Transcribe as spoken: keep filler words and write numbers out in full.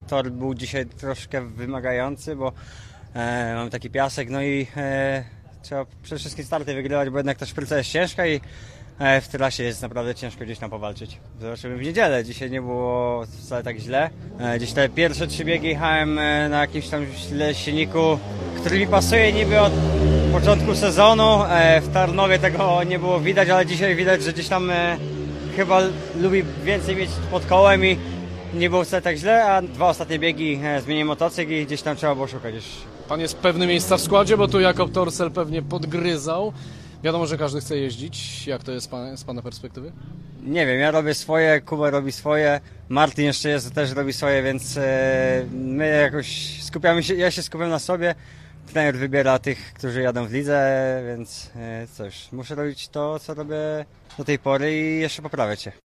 tor był dzisiaj troszkę wymagający, bo e, mam taki piasek, no i e, trzeba przede wszystkim starty wygrywać, bo jednak ta szpryca jest ciężka i e, w trasie jest naprawdę ciężko gdzieś tam powalczyć. Zobaczymy w niedzielę, dzisiaj nie było wcale tak źle. E, gdzieś te pierwsze trzy biegi jechałem e, na jakimś tam silniku, który mi pasuje niby od początku sezonu. E, w Tarnowie tego nie było widać, ale dzisiaj widać, że gdzieś tam e, chyba lubi więcej mieć pod kołem i nie było wcale tak źle, a dwa ostatnie biegi e, zmieniłem motocykl i gdzieś tam trzeba było szukać już. Pan jest pewny miejsca w składzie, bo tu Jakob Torsel pewnie podgryzał. Wiadomo, że każdy chce jeździć. Jak to jest z pana, z pana perspektywy? Nie wiem, ja robię swoje, Kuba robi swoje, Martin jeszcze jest, też robi swoje, więc e, my jakoś skupiamy się, ja się skupiam na sobie. Trener wybiera tych, którzy jadą w lidze, więc e, cóż, muszę robić to, co robię do tej pory i jeszcze poprawiać się.